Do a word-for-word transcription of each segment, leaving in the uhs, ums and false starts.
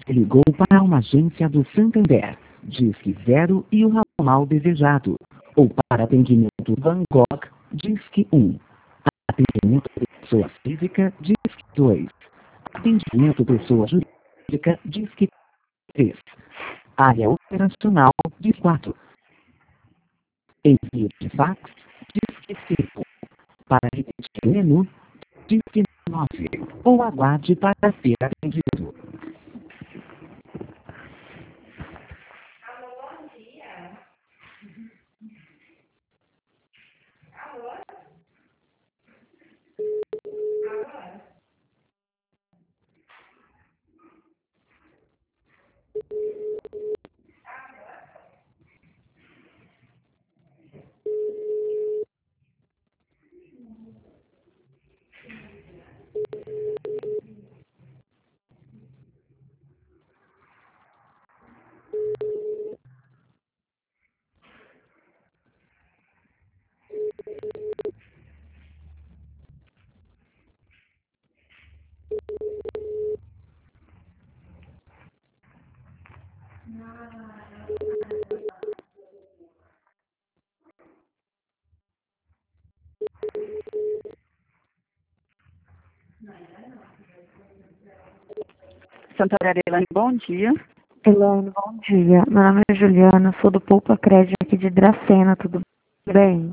Ligou para uma agência do Santander, Disque Zero e o ramal desejado. Ou para atendimento Van Gogh, Disque um. Atendimento pessoa física, Disque dois. Atendimento pessoa jurídica, Disque três. Área operacional, Disque quatro. Envio de fax, Disque cinco. Para repetir o menu, Disque nove. Ou aguarde para ser atendido. Santander, Elaine, bom dia. Elaine, bom dia. Meu nome é Juliana, sou do Poupa Crédito aqui de Dracena, tudo bem?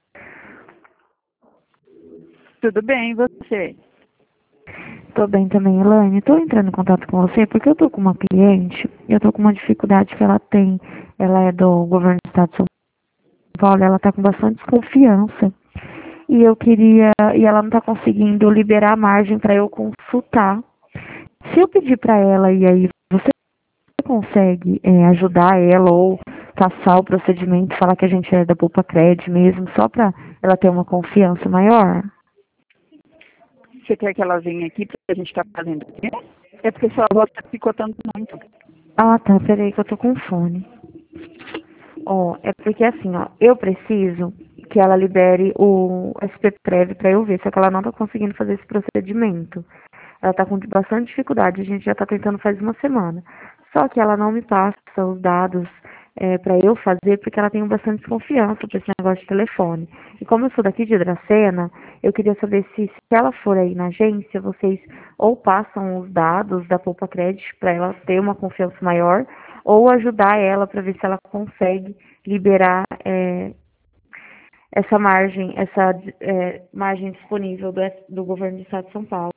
Tudo bem, e você? Tô bem também, Elaine. Tô entrando em contato com você porque eu tô com uma cliente, eu tô com uma dificuldade que ela tem. Ela é do governo do estado de São Paulo, ela tá com bastante desconfiança. E eu queria, e ela não tá conseguindo liberar a margem para eu consultar. Se eu pedir para ela e aí você consegue é, ajudar ela ou passar o procedimento, falar que a gente é da Poupa Crédito mesmo, só para ela ter uma confiança maior? Você quer que ela venha aqui para a gente estar fazendo o quê? É porque sua voz está picotando muito. Ah, tá, peraí que eu tô com fone. Ó, é porque assim, ó, eu preciso que ela libere o S P Prev para eu ver, só que ela não tá conseguindo fazer esse procedimento. Ela tá com bastante dificuldade, a gente já tá tentando faz uma semana. Só que ela não me passa os dados é, para eu fazer, porque ela tem bastante desconfiança por esse negócio de telefone. E como eu sou daqui de Dracena, eu queria saber se, se ela for aí na agência, vocês ou passam os dados da Poupa Crédito para ela ter uma confiança maior, ou ajudar ela para ver se ela consegue liberar é, essa margem, essa é, margem disponível do, do governo do estado de São Paulo.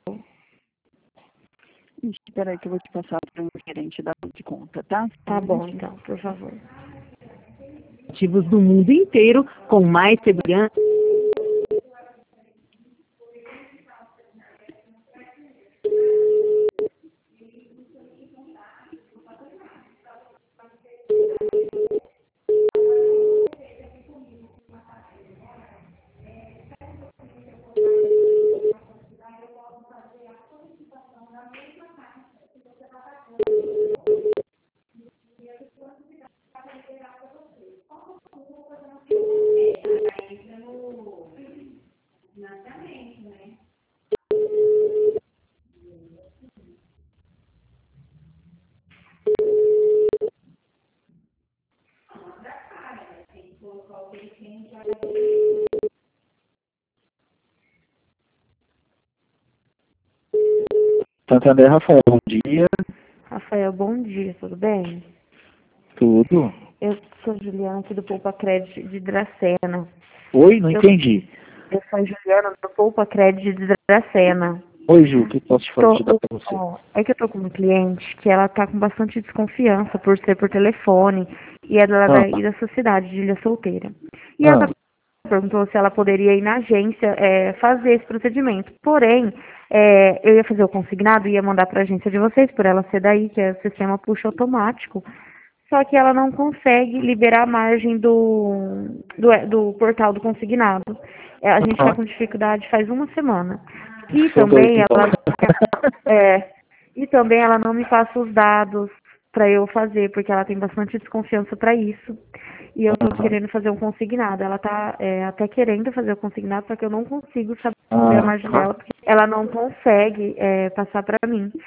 Espera aí que eu vou te passar para um gerente da de conta, tá? Tá bom, então, por favor. Ativos do mundo inteiro com mais segurança. Santander, Rafael, bom dia. Rafael, bom dia, tudo bem? Tudo? Eu sou Juliana aqui do Poupa Crédito de Dracena. Oi, não Eu, entendi. eu sou a Juliana do Poupa Crédito de Dracena. Oi, Ju, o que posso te Tô, ajudar para você? ó, é que eu tô com uma cliente que ela tá com bastante desconfiança por ser por telefone e é da, Ah, daí da sociedade de Ilha Solteira. E ela ah, perguntou se ela poderia ir na agência é, fazer esse procedimento. Porém, é, eu ia fazer o consignado e ia mandar para a agência de vocês, por ela ser daí, que é o sistema puxa automático. Só que ela não consegue liberar a margem do, do, do portal do consignado. É, a gente está ah, com dificuldade faz uma semana. E sou doido, também então. ela, é, e também ela não me passa os dados para eu fazer, porque ela tem bastante desconfiança para isso. E eu tô Aham. querendo fazer um consignado. Ela tá é, até querendo fazer o consignado, só que eu não consigo saber a Ah, margem dela, porque ela não consegue é, passar para mim. Se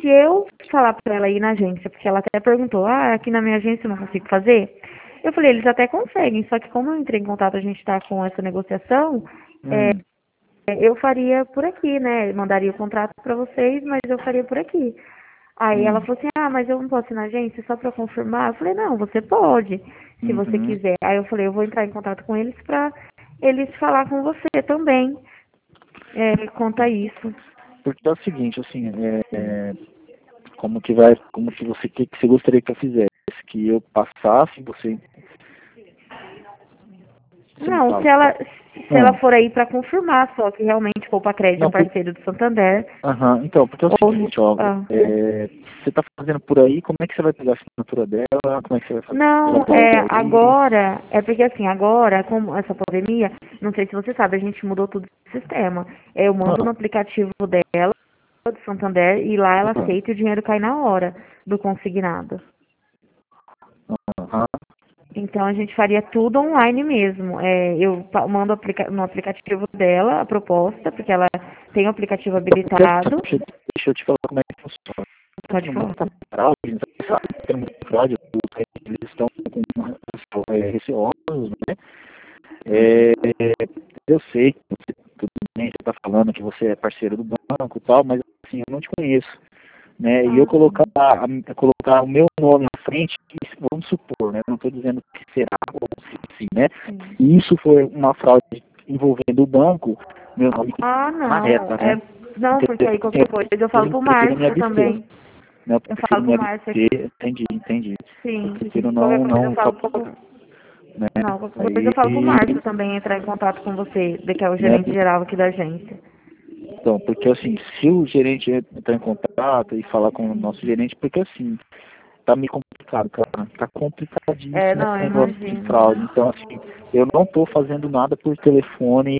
se eu falar para ela ir na agência, porque ela até perguntou, ah, aqui na minha agência eu não consigo fazer, eu falei, eles até conseguem, só que como eu entrei em contato, a gente está com essa negociação, é, Hum. eu faria por aqui, né? Mandaria o contrato para vocês, mas eu faria por aqui. Aí Hum. ela falou assim, ah, mas eu não posso ir na agência só para confirmar? Eu falei, não, você pode, se você Uhum. quiser. Aí eu falei, eu vou entrar em contato com eles para eles falar com você também. É, conta isso. Porque é o seguinte, assim, é, é, como que vai, como que você, que, que você gostaria que eu fizesse? Que eu passasse, você, você me Não, fala. se ela, se Não, ela for aí para confirmar só que realmente for para crédito é não, um por, parceiro do Santander, aham, então, porque é o ou seguinte, ó, ah, é, você tá fazendo por aí, como é que você vai pegar a assinatura dela? Como é que você vai fazer? não, Ela pode é aí? agora, é porque assim, agora, como essa pandemia, não sei se você sabe, a gente mudou tudo o sistema. Eu mando no Ah, aplicativo dela, do Santander, e lá ela ah, aceita e o dinheiro cai na hora do consignado. aham. Então a gente faria tudo online mesmo. É, eu pa- mando aplica no aplicativo dela a proposta, porque ela tem o aplicativo Então, porque, assim, habilitado. deixa, deixa eu te falar como é que funciona. Pode No falar. mundo da fraude, você sabe que tem muita fraude, eles estão com é, receosos, né? É, eu sei que você, tudo bem, você está falando que você é parceiro do banco e tal, mas assim, eu não te conheço, né? E eu Ah, colocar, a- colocar o meu nome na frente, isso, vamos supor, né? Não estou dizendo que será ou se sim, né? sim. E isso foi uma fraude envolvendo o banco, meu nome Ah, na não. reta, É, né? não, porque aí qualquer coisa eu falo Eu pro prefiro me Márcio abster, também. né? Eu Eu prefiro falo me pro Márcio aqui. abster, entendi, entendi. Eu Sim. prefiro Qualquer não, coisa eu não, só, falo pro. né? Não, qualquer coisa Aí, eu falo pro Márcio também entrar em contato com você, de que é o né? gerente geral aqui da agência. Então, porque assim, se o gerente entrar em contato e falar com o nosso gerente, porque assim, tá meio complicado, cara. Tá É, complicadíssimo não, esse eu negócio de imagino. fraude. Então, assim, eu não tô fazendo nada por telefone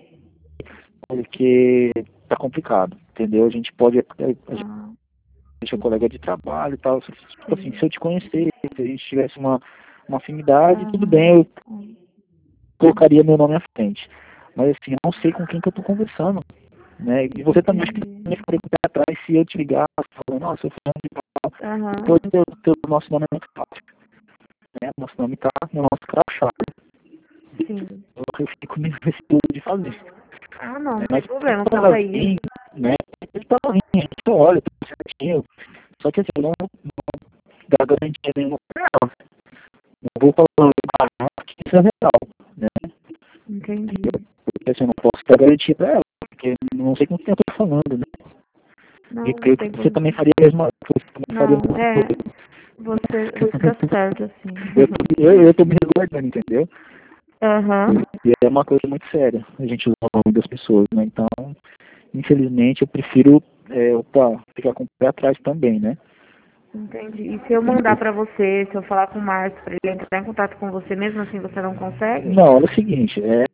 porque tá complicado, entendeu? A gente pode, a gente Ah, deixa colega de trabalho e tal. Tipo assim, sim. se eu te conhecer, se a gente tivesse uma, uma afinidade, tudo Aham. bem, eu colocaria meu nome à frente. Mas assim, eu não sei com quem que eu tô conversando. Né? E você também, acho que Entendi. também ficaria com o pé atrás se eu te ligar falando, nossa, eu falando de tal. Aham. Depois teu, teu, nosso nome é muito fácil. Né? Nosso nome tá no nosso crachá. Sim. Eu, eu fico meio receoso de fazer. Ah, não, Né? não tem Mas problema quando quanto ela a isso. vem, né? Ele tá vindo, a gente olha, tudo certinho. Só que assim, eu não, não dá garantia nenhuma pra ela. Não vou falar que isso é real, né? Entendi. Porque assim, eu não posso dar garantia pra ela, porque eu não sei com quem eu tô falando, né? Não, E não creio que tem você também problema. faria a mesma coisa, também faria a Não, mesma é. coisa. Você, você tá certo, assim. Eu, tô- eu, eu tô me resguardando, entendeu? Aham. E é uma coisa muito séria, a gente usa o nome das pessoas, né? Então, infelizmente, eu prefiro, é, opa, ficar com o pé atrás também, né? Entendi. E se eu mandar pra você, se eu falar com o Márcio pra ele entrar em contato com você, mesmo assim você não consegue? Não, olha o seguinte, é,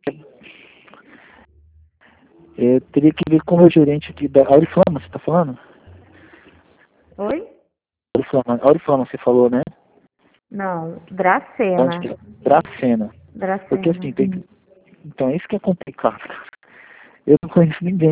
eu teria que ver com o meu gerente aqui da Auriflama, você tá falando? Oi? Auriflama, Auriflama você falou, né? Não, Onde Dracena. que é? Dracena. Porque Dracena. assim, tem que... Então, é isso que é complicado. Eu não conheço ninguém,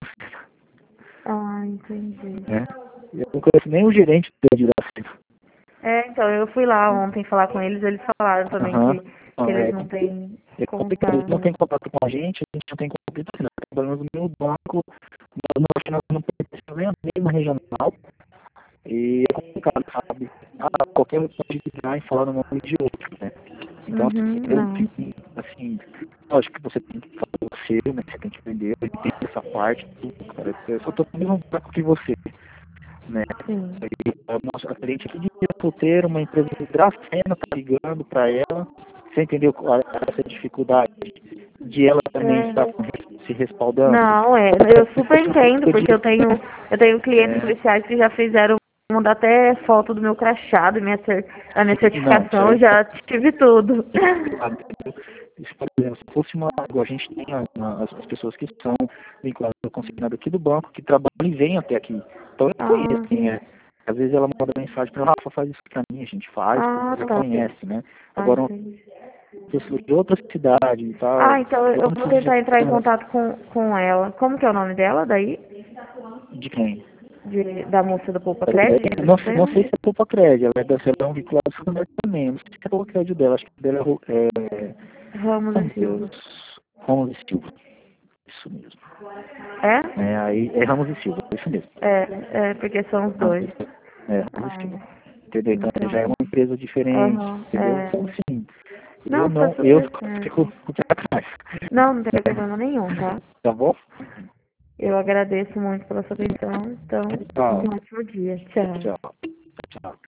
Ah, entendi. né? Eu não conheço nem o gerente de Dracena. É, então, eu fui lá ontem falar com eles, eles falaram também Aham. que, que Não, eles é, não têm é complicado. Eles não têm contato. contato com a gente, a gente não tem contato com eles. Trabalhamos no mesmo banco, nós não, acho que nós não pertencemos nem à mesma regional. E é complicado, sabe? Ah, qualquer um pode ligar e falar no nome de outro, né? Então, assim, Uhum, eu não. fico, assim, lógico que você tem que fazer você, né? Você tem que entender, eu entendo essa parte, tudo, cara. Eu só tô no mesmo buraco que você, né? Sim. E a nossa a cliente aqui de solteiro, uma empresa de Dracena, tá ligando para ela. Você entendeu qual é essa dificuldade de ela também estar É. com- se respaldando? Não, é, eu super entendo, porque eu tenho, eu tenho clientes É, policiais que já fizeram, mandar até foto do meu crachado, minha, cer- a minha não, isso certificação, aí eu já tive tudo. isso, por exemplo, se fosse uma, igual a gente tem a- a- as, as pessoas que são vinculadas ao consignado aqui do banco, que trabalham e vêm até aqui. Então eu conheço Ah, quem é. Às vezes ela manda mensagem para Rafa, faz isso pra mim, a gente faz, ah, já tá. conhece, né? Ah, Agora, entendi. pessoas de outra cidade e tal, Ah, então eu eu eu não vou preciso tentar entrar em de, contato com, com ela. Como que é o nome dela daí? de quem? de, da moça do Poupa É, Crédito? não, não sei se é Poupa Crédito, ela é da ela é um vinculado também. Não sei se é Poupa Crédito dela, acho que dela é, é Ramos e Silva. Ramos e Silva. Isso mesmo. É? É, aí, é Ramos e Silva, isso mesmo. É, é, porque são os dois. É, Ramos e Silva. Ah, Entendeu? Então, então. já é uma empresa diferente, Aham, entendeu? é. Então, assim, Não, eu tá não, super eu certo. fico com o pé atrás. Não, não tem problema nenhum, tá? Tá bom? Eu agradeço muito pela sua atenção. Então, Tchau. um ótimo dia. Tchau. Tchau. Tchau.